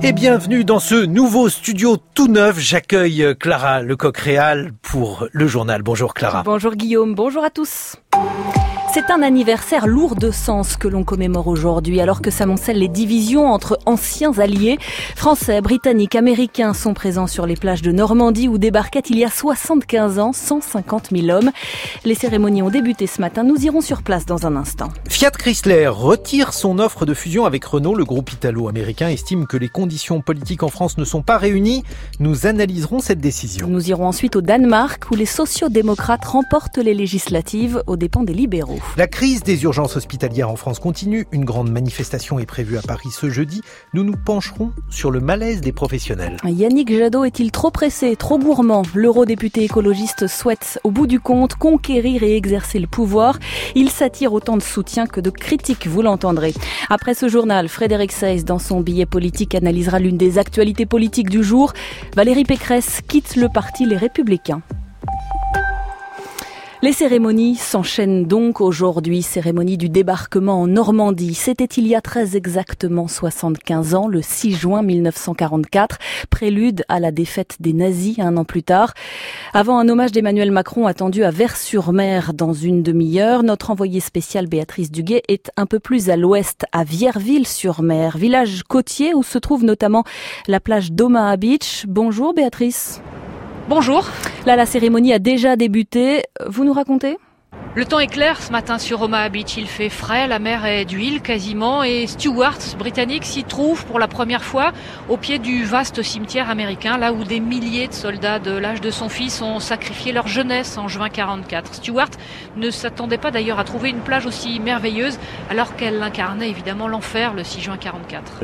Et bienvenue dans ce nouveau studio tout neuf. J'accueille Clara Lecoq-Réal pour le journal. Bonjour Clara. Bonjour Guillaume, bonjour à tous. C'est un anniversaire lourd de sens que l'on commémore aujourd'hui, alors que s'amoncellent les divisions entre anciens alliés. Français, Britanniques, Américains sont présents sur les plages de Normandie où débarquaient il y a 75 ans 150 000 hommes. Les cérémonies ont débuté ce matin, nous irons sur place dans un instant. Fiat Chrysler retire son offre de fusion avec Renault. Le groupe italo-américain estime que les conditions politiques en France ne sont pas réunies. Nous analyserons cette décision. Nous irons ensuite au Danemark où les sociodémocrates remportent les législatives aux dépens des libéraux. La crise des urgences hospitalières en France continue. Une grande manifestation est prévue à Paris ce jeudi. Nous nous pencherons sur le malaise des professionnels. Yannick Jadot est-il trop pressé, trop gourmand ? L'eurodéputé écologiste souhaite au bout du compte conquérir et exercer le pouvoir. Il s'attire autant de soutien que de critiques, vous l'entendrez. Après ce journal, Frédéric Seyss, dans son billet politique, analysera l'une des actualités politiques du jour. Valérie Pécresse quitte le parti Les Républicains. Les cérémonies s'enchaînent donc aujourd'hui. Cérémonie du débarquement en Normandie. C'était il y a très exactement 75 ans, le 6 juin 1944, prélude à la défaite des nazis un an plus tard. Avant un hommage d'Emmanuel Macron attendu à Vers-sur-Mer dans une demi-heure, notre envoyée spéciale Béatrice Duguet est un peu plus à l'ouest, à Vierville-sur-Mer, village côtier où se trouve notamment la plage d'Omaha Beach. Bonjour Béatrice. Bonjour. Là, la cérémonie a déjà débuté. Vous nous racontez ? Le temps est clair ce matin sur Omaha Beach. Il fait frais, la mer est d'huile quasiment et Stewart, britannique, s'y trouve pour la première fois au pied du vaste cimetière américain, là où des milliers de soldats de l'âge de son fils ont sacrifié leur jeunesse en juin 44. Stewart ne s'attendait pas d'ailleurs à trouver une plage aussi merveilleuse alors qu'elle incarnait évidemment l'enfer le 6 juin 44.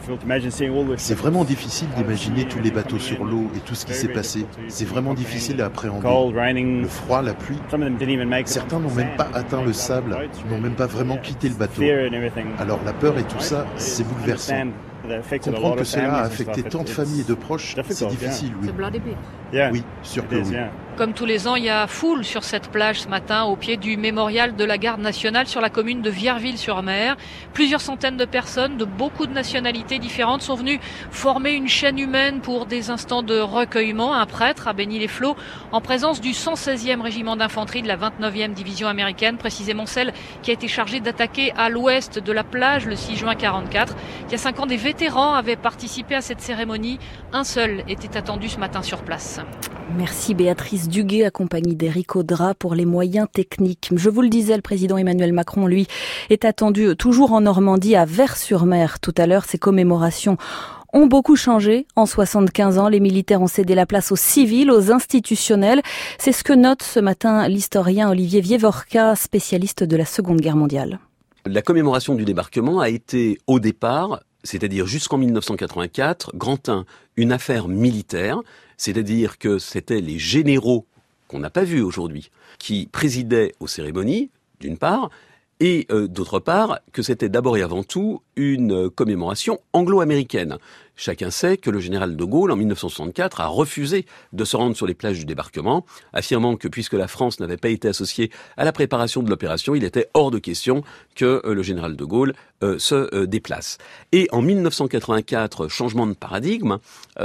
C'est vraiment difficile d'imaginer tous les bateaux sur l'eau et tout ce qui s'est passé. C'est vraiment difficile à appréhender. Le froid, la pluie. Certains n'ont même pas atteint le sable, n'ont même pas vraiment quitté le bateau. Alors la peur et tout ça, c'est bouleversant. Comprendre que cela a affecté tant de familles et de proches, c'est difficile, oui. Oui, sûr que oui. Comme tous les ans, il y a foule sur cette plage ce matin au pied du mémorial de la Garde nationale sur la commune de Vierville-sur-Mer. Plusieurs centaines de personnes de beaucoup de nationalités différentes sont venues former une chaîne humaine pour des instants de recueillement. Un prêtre a béni les flots en présence du 116e régiment d'infanterie de la 29e division américaine, précisément celle qui a été chargée d'attaquer à l'ouest de la plage le 6 juin 44. Il y a 5 ans, des vétérans avaient participé à cette cérémonie. Un seul était attendu ce matin sur place. Merci Béatrice Duguet, accompagnée d'Éric Audra pour les moyens techniques. Je vous le disais, le président Emmanuel Macron, lui, est attendu toujours en Normandie, à Vers-sur-Mer. Tout à l'heure, ces commémorations ont beaucoup changé. En 75 ans, les militaires ont cédé la place aux civils, aux institutionnels. C'est ce que note ce matin l'historien Olivier Vievorka, spécialiste de la Seconde Guerre mondiale. La commémoration du débarquement a été au départ, c'est-à-dire jusqu'en 1984, grand 1, une affaire militaire, c'est-à-dire que c'était les généraux, qu'on n'a pas vus aujourd'hui, qui présidaient aux cérémonies, d'une part, et d'autre part, que c'était d'abord et avant tout une commémoration anglo-américaine. Chacun sait que le général de Gaulle, en 1964, a refusé de se rendre sur les plages du débarquement, affirmant que puisque la France n'avait pas été associée à la préparation de l'opération, il était hors de question que le général de Gaulle se déplace. Et en 1984, changement de paradigme,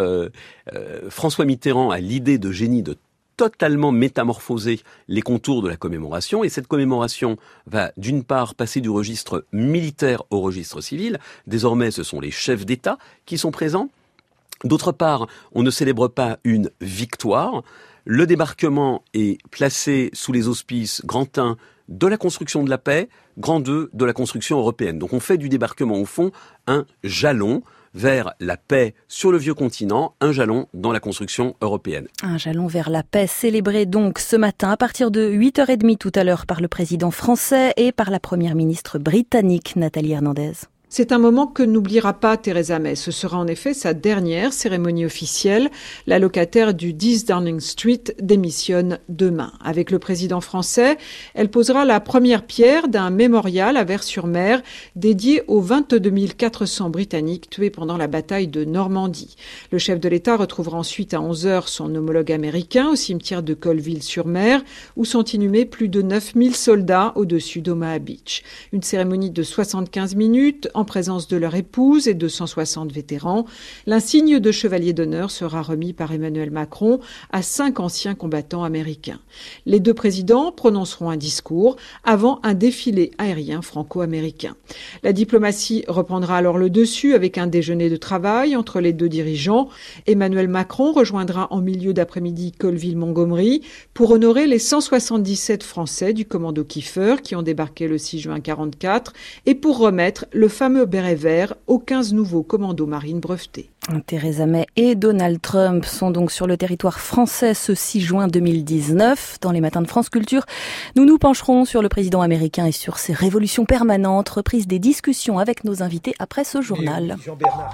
François Mitterrand a l'idée de génie de totalement métamorphoser les contours de la commémoration. Et cette commémoration va d'une part passer du registre militaire au registre civil. Désormais, ce sont les chefs d'État qui sont présents. D'autre part, on ne célèbre pas une victoire. Le débarquement est placé sous les auspices grand 1 de la construction de la paix, grand 2 de la construction européenne. Donc on fait du débarquement au fond un jalon vers la paix sur le vieux continent, un jalon dans la construction européenne. Un jalon vers la paix célébré donc ce matin à partir de 8h30 tout à l'heure par le président français et par la première ministre britannique Nathalie Hernandez. C'est un moment que n'oubliera pas Theresa May. Ce sera en effet sa dernière cérémonie officielle. La locataire du 10 Downing Street démissionne demain. Avec le président français, elle posera la première pierre d'un mémorial à Vers-sur-Mer dédié aux 22 400 Britanniques tués pendant la bataille de Normandie. Le chef de l'État retrouvera ensuite à 11h son homologue américain au cimetière de Colville-sur-Mer où sont inhumés plus de 9000 soldats au-dessus d'Omaha Beach. Une cérémonie de 75 minutes en présence de leur épouse et de 160 vétérans. L'insigne de chevalier d'honneur sera remis par Emmanuel Macron à 5 anciens combattants américains. Les deux présidents prononceront un discours avant un défilé aérien franco-américain. La diplomatie reprendra alors le dessus avec un déjeuner de travail entre les deux dirigeants. Emmanuel Macron rejoindra en milieu d'après-midi Colville-Montgomery pour honorer les 177 Français du commando Kiefer qui ont débarqué le 6 juin 1944 et pour remettre le fameux béret vert aux 15 nouveaux commandos marines brevetés. Theresa May et Donald Trump sont donc sur le territoire français ce 6 juin 2019. Dans les matins de France Culture, nous nous pencherons sur le président américain et sur ses révolutions permanentes. Reprise des discussions avec nos invités après ce journal. Jean-Bernard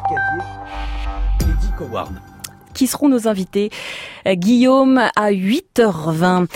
Cadier et Dick Howard. Qui seront nos invités. Guillaume, à 8h20.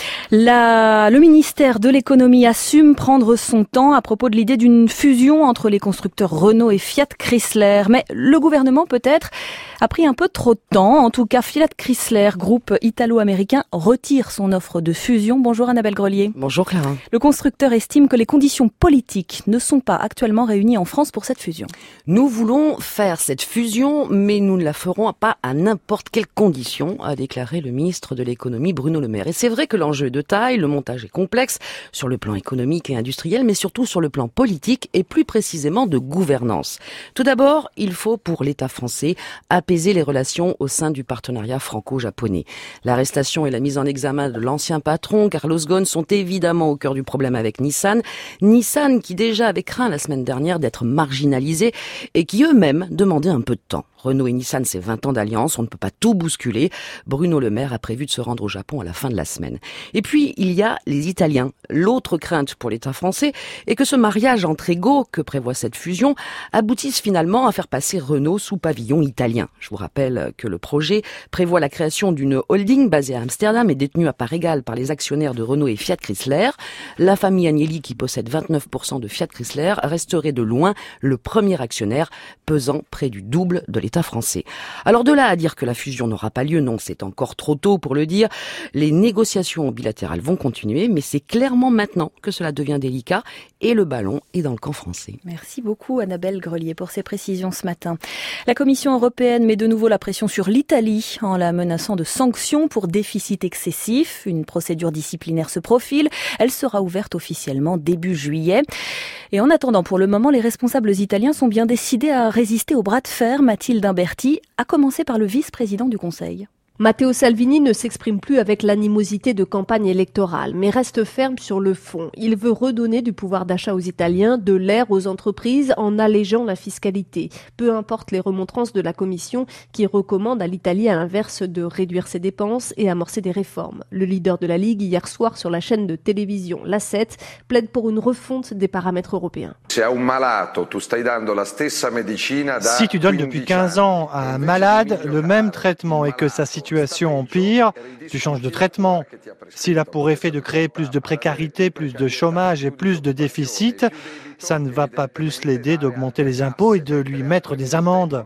Le ministère de l'économie assume prendre son temps à propos de l'idée d'une fusion entre les constructeurs Renault et Fiat Chrysler. Mais le gouvernement, peut-être, a pris un peu trop de temps. En tout cas, Fiat Chrysler, groupe italo-américain, retire son offre de fusion. Bonjour Annabelle Grelier. Bonjour Clara. Le constructeur estime que les conditions politiques ne sont pas actuellement réunies en France pour cette fusion. Nous voulons faire cette fusion, mais nous ne la ferons pas à n'importe quelles conditions, a déclaré le ministre de l'économie Bruno Le Maire. Et c'est vrai que l'enjeu est de taille, le montage est complexe sur le plan économique et industriel, mais surtout sur le plan politique et plus précisément de gouvernance. Tout d'abord, il faut pour l'État français apaiser les relations au sein du partenariat franco-japonais. L'arrestation et la mise en examen de l'ancien patron, Carlos Ghosn, sont évidemment au cœur du problème avec Nissan. Nissan qui déjà avait craint la semaine dernière d'être marginalisé et qui eux-mêmes demandaient un peu de temps. Renault et Nissan, c'est 20 ans d'alliance, on ne peut pas tout bousculer. Bruno Le Maire a prévu de se rendre au Japon à la fin de la semaine. Et puis, il y a les Italiens. L'autre crainte pour l'État français est que ce mariage entre égaux que prévoit cette fusion aboutisse finalement à faire passer Renault sous pavillon italien. Je vous rappelle que le projet prévoit la création d'une holding basée à Amsterdam et détenue à part égale par les actionnaires de Renault et Fiat Chrysler. La famille Agnelli, qui possède 29% de Fiat Chrysler, resterait de loin le premier actionnaire, pesant près du double de l'État français. Alors de là à dire que la fusion n'aura pas lieu, non, c'est encore trop tôt pour le dire. Les négociations bilatérales vont continuer, mais c'est clairement maintenant que cela devient délicat et le ballon est dans le camp français. Merci beaucoup Annabelle Grelier pour ces précisions ce matin. La Commission européenne met de nouveau la pression sur l'Italie en la menaçant de sanctions pour déficit excessif. Une procédure disciplinaire se profile. Elle sera ouverte officiellement début juillet. Et en attendant, pour le moment, les responsables italiens sont bien décidés à résister au bras de fer. Mathilde Imberti, à commencer par le vice-président du Conseil. Matteo Salvini ne s'exprime plus avec l'animosité de campagne électorale, mais reste ferme sur le fond. Il veut redonner du pouvoir d'achat aux Italiens, de l'air aux entreprises en allégeant la fiscalité. Peu importe les remontrances de la Commission qui recommande à l'Italie à l'inverse de réduire ses dépenses et amorcer des réformes. Le leader de la Ligue, hier soir sur la chaîne de télévision La 7, plaide pour une refonte des paramètres européens. Si tu donnes depuis 15 ans à un malade le même traitement et que sa situation empire, tu changes de traitement. S'il a pour effet de créer plus de précarité, plus de chômage et plus de déficit, ça ne va pas plus l'aider d'augmenter les impôts et de lui mettre des amendes.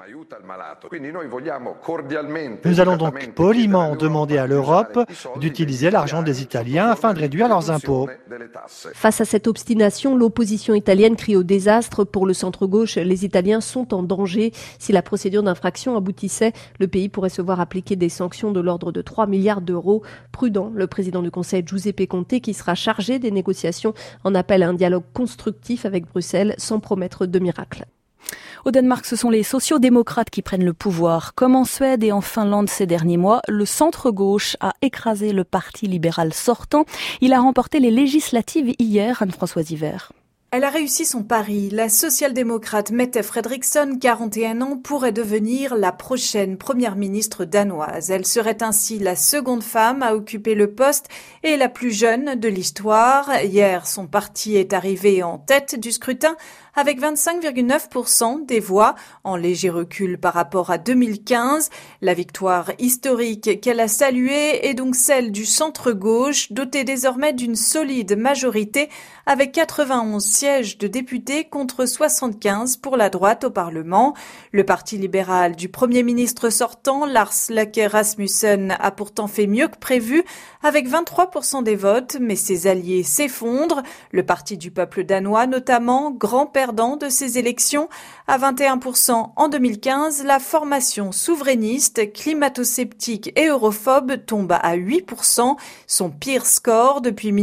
Nous allons donc poliment demander à l'Europe d'utiliser l'argent des Italiens afin de réduire leurs impôts. Face à cette obstination, l'opposition italienne crie au désastre. Pour le centre-gauche, les Italiens sont en danger. Si la procédure d'infraction aboutissait, le pays pourrait se voir appliquer des sanctions de l'ordre de 3 milliards d'euros. Prudent, le président du Conseil, Giuseppe Conte, qui sera chargé des négociations, en appelle à un dialogue constructif avec Bruxelles sans promettre de miracle. Au Danemark, ce sont les sociodémocrates qui prennent le pouvoir. Comme en Suède et en Finlande ces derniers mois, le centre-gauche a écrasé le parti libéral sortant. Il a remporté les législatives hier, Anne-Françoise Hiver. Elle a réussi son pari. La social-démocrate Mette Frederiksen, 41 ans, pourrait devenir la prochaine première ministre danoise. Elle serait ainsi la seconde femme à occuper le poste et la plus jeune de l'histoire. Hier, son parti est arrivé en tête du scrutin avec 25,9% des voix, en léger recul par rapport à 2015. La victoire historique qu'elle a saluée est donc celle du centre-gauche, doté désormais d'une solide majorité avec 91 sièges de députés contre 75 pour la droite au Parlement. Le parti libéral du Premier ministre sortant, Lars Løkke Rasmussen, a pourtant fait mieux que prévu avec 23% des votes, mais ses alliés s'effondrent. Le parti du peuple danois, notamment, grand-père perdant de ces élections. À 21% en 2015, la formation souverainiste, climato-sceptique et europhobe tombe à 8%, son pire score depuis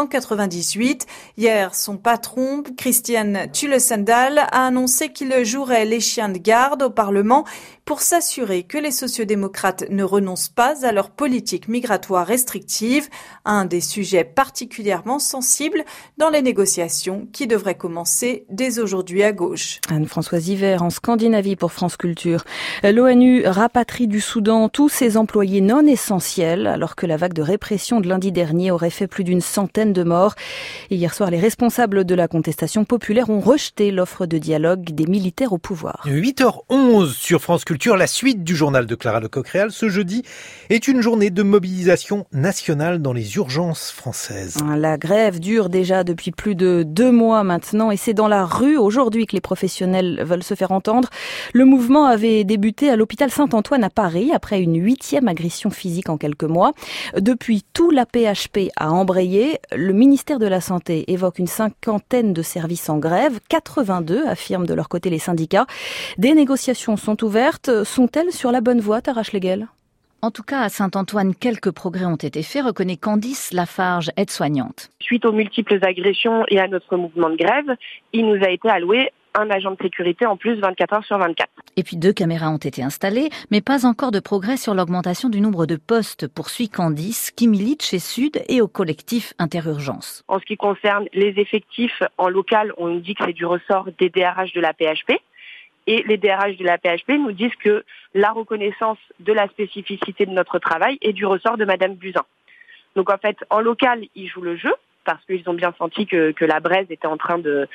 1998. Hier, son patron, Christian Tulesendal, a annoncé qu'il jouerait les chiens de garde au Parlement pour s'assurer que les sociodémocrates ne renoncent pas à leur politique migratoire restrictive, un des sujets particulièrement sensibles dans les négociations qui devraient commencer dès aujourd'hui à gauche. Anne-Françoise Hiver en Scandinavie pour France Culture. L'ONU rapatrie du Soudan tous ses employés non essentiels alors que la vague de répression de lundi dernier aurait fait plus d'une centaine de morts. Et hier soir, les responsables de la contestation populaire ont rejeté l'offre de dialogue des militaires au pouvoir. 8h11 sur France Culture. La suite du journal de Clara Lecoq-Réal ce jeudi est une journée de mobilisation nationale dans les urgences françaises. La grève dure déjà depuis plus de 2 mois maintenant et c'est dans la rue aujourd'hui que les professionnels veulent se faire entendre. Le mouvement avait débuté à l'hôpital Saint-Antoine à Paris après une 8e agression physique en quelques mois. Depuis, tout l'AP-HP a embrayé. Le ministère de la Santé évoque une 50aine de services en grève. 82 affirment de leur côté les syndicats. Des négociations sont ouvertes. Sont-elles sur la bonne voie, Tara Schlegel ? En tout cas, à Saint-Antoine, quelques progrès ont été faits, reconnaît Candice Lafarge, aide-soignante. Suite aux multiples agressions et à notre mouvement de grève, il nous a été alloué un agent de sécurité en plus 24 heures sur 24. Et puis 2 caméras ont été installées, mais pas encore de progrès sur l'augmentation du nombre de postes, poursuit Candice, qui milite chez Sud et au collectif Interurgence. En ce qui concerne les effectifs en local, on nous dit que c'est du ressort des DRH de la PHP. Et les DRH de la PHP nous disent que la reconnaissance de la spécificité de notre travail est du ressort de Madame Buzyn. Donc en fait, en local, ils jouent le jeu parce qu'ils ont bien senti que la braise était en train de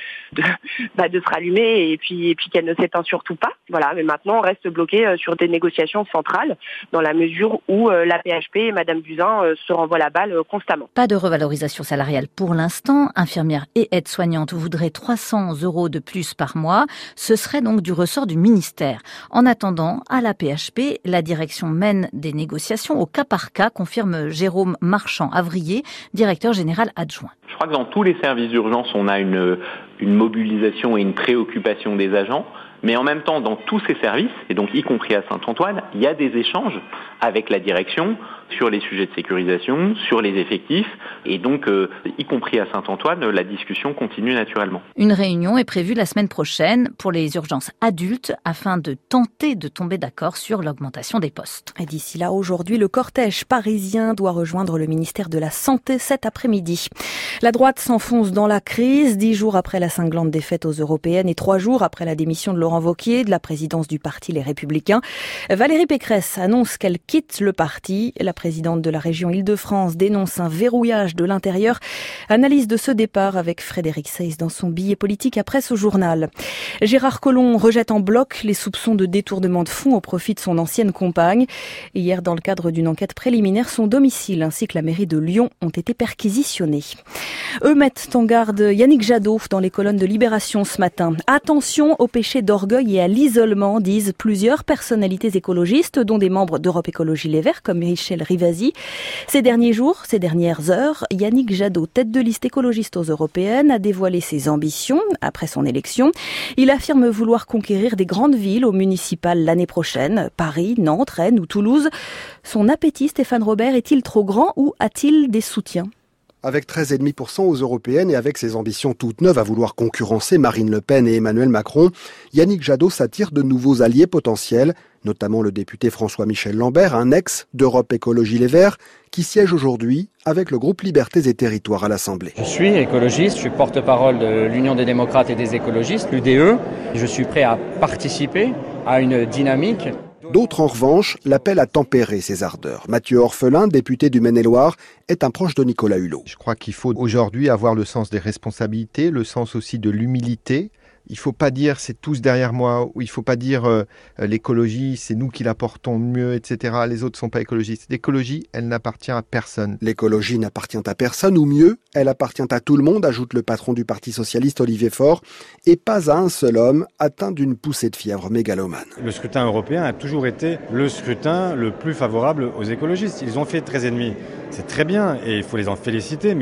se rallumer et puis qu'elle ne s'éteint surtout pas. Voilà, mais maintenant on reste bloqué sur des négociations centrales dans la mesure où la PHP et Madame Buzyn se renvoient la balle constamment. Pas de revalorisation salariale pour l'instant. Infirmières et aides-soignantes voudraient 300 € de plus par mois. Ce serait donc du ressort du ministère. En attendant, à la PHP, la direction mène des négociations au cas par cas, confirme Jérôme Marchand-Avrier, directeur général adjoint. Je crois que dans tous les services d'urgence, on a une mobilisation et une préoccupation des agents. Mais en même temps, dans tous ces services, et donc y compris à Saint-Antoine, il y a des échanges avec la direction sur les sujets de sécurisation, sur les effectifs. Et donc, y compris à Saint-Antoine, la discussion continue naturellement. Une réunion est prévue la semaine prochaine pour les urgences adultes afin de tenter de tomber d'accord sur l'augmentation des postes. Et d'ici là, aujourd'hui, le cortège parisien doit rejoindre le ministère de la Santé cet après-midi. La droite s'enfonce dans la crise 10 jours après la cinglante défaite aux européennes et 3 jours après la démission de Laurent Wauquiez de la présidence du parti Les Républicains. Valérie Pécresse annonce qu'elle quitte le parti. La présidente de la région Île-de-France dénonce un verrouillage de l'intérieur. Analyse de ce départ avec Frédéric Seyss dans son billet politique après ce journal. Gérard Collomb rejette en bloc les soupçons de détournement de fonds au profit de son ancienne compagne. Hier, dans le cadre d'une enquête préliminaire, son domicile ainsi que la mairie de Lyon ont été perquisitionnés. Eux mettent en garde Yannick Jadot dans les colonnes de Libération ce matin. Attention au péché d'orgueil et à l'isolement, disent plusieurs personnalités écologistes, dont des membres d'Europe Écologie Les Verts, comme Michel Rivasi. Ces derniers jours, ces dernières heures, Yannick Jadot, tête de liste écologiste aux européennes, a dévoilé ses ambitions après son élection. Il affirme vouloir conquérir des grandes villes aux municipales l'année prochaine, Paris, Nantes, Rennes ou Toulouse. Son appétit, Stéphane Robert, est-il trop grand ou a-t-il des soutiens ? Avec 13,5% aux européennes et avec ses ambitions toutes neuves à vouloir concurrencer Marine Le Pen et Emmanuel Macron, Yannick Jadot s'attire de nouveaux alliés potentiels, notamment le député François-Michel Lambert, un ex d'Europe Écologie Les Verts, qui siège aujourd'hui avec le groupe Libertés et Territoires à l'Assemblée. Je suis écologiste, je suis porte-parole de l'Union des démocrates et des écologistes, l'UDE. Je suis prêt à participer à une dynamique. D'autres, en revanche, l'appellent à tempérer ses ardeurs. Mathieu Orphelin, député du Maine-et-Loire, est un proche de Nicolas Hulot. Je crois qu'il faut aujourd'hui avoir le sens des responsabilités, le sens aussi de l'humilité. Il ne faut pas dire c'est tous derrière moi, ou il ne faut pas dire l'écologie, c'est nous qui la portons mieux, etc. Les autres ne sont pas écologistes. L'écologie, elle n'appartient à personne. L'écologie n'appartient à personne, ou mieux, elle appartient à tout le monde, ajoute le patron du Parti socialiste Olivier Faure, et pas à un seul homme atteint d'une poussée de fièvre mégalomane. Le scrutin européen a toujours été le scrutin le plus favorable aux écologistes. Ils ont fait 13,5. C'est très bien et il faut les en féliciter, mais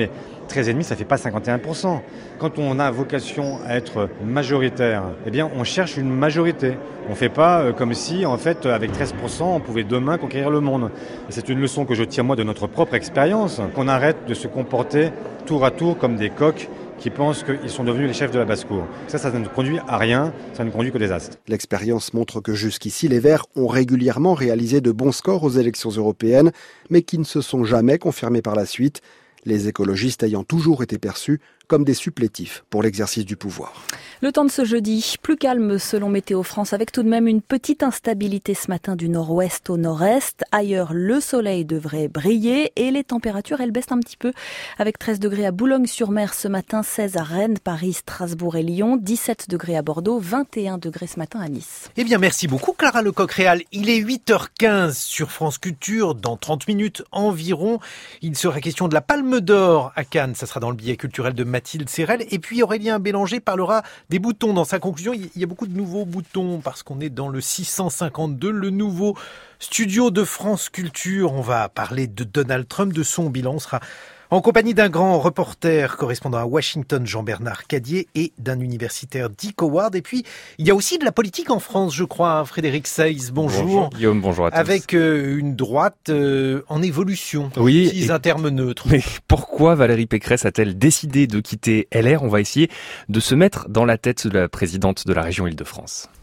13,5, ça fait pas 51%. Quand on a vocation à être majoritaire, eh bien, on cherche une majorité. On fait pas comme si, en fait, avec 13%, on pouvait demain conquérir le monde. Et c'est une leçon que je tire, moi, de notre propre expérience, qu'on arrête de se comporter tour à tour comme des coqs qui pensent qu'ils sont devenus les chefs de la basse-cour. Ça ne conduit à rien, ça ne conduit qu'au désastre. L'expérience montre que jusqu'ici, les Verts ont régulièrement réalisé de bons scores aux élections européennes, mais qui ne se sont jamais confirmés par la suite, les écologistes ayant toujours été perçus comme des supplétifs pour l'exercice du pouvoir. Le temps de ce jeudi, plus calme selon Météo France, avec tout de même une petite instabilité ce matin du nord-ouest au nord-est. Ailleurs, le soleil devrait briller et les températures, elles baissent un petit peu, avec 13 degrés à Boulogne-sur-Mer ce matin, 16 à Rennes, Paris, Strasbourg et Lyon, 17 degrés à Bordeaux, 21 degrés ce matin à Nice. Eh bien, merci beaucoup Clara Lecoq-Réal. Il est 8h15 sur France Culture. Dans 30 minutes environ, il sera question de la Palme d'Or à Cannes. Ça sera dans le billet culturel de Mathilde Serrel. Et puis Aurélien Bélanger parlera des boutons. Dans sa conclusion, il y a beaucoup de nouveaux boutons parce qu'on est dans le 652, le nouveau studio de France Culture. On va parler de Donald Trump, de son bilan. On sera en compagnie d'un grand reporter correspondant à Washington, Jean-Bernard Cadier, et d'un universitaire, Dick Howard. Et puis, il y a aussi de la politique en France, je crois. Frédéric Seyss, bonjour. Bonjour Guillaume, bonjour à tous. Avec une droite en évolution. Oui. Utilise un terme neutre. Mais pourquoi Valérie Pécresse a-t-elle décidé de quitter LR ? On va essayer de se mettre dans la tête de la présidente de la région Île-de-France.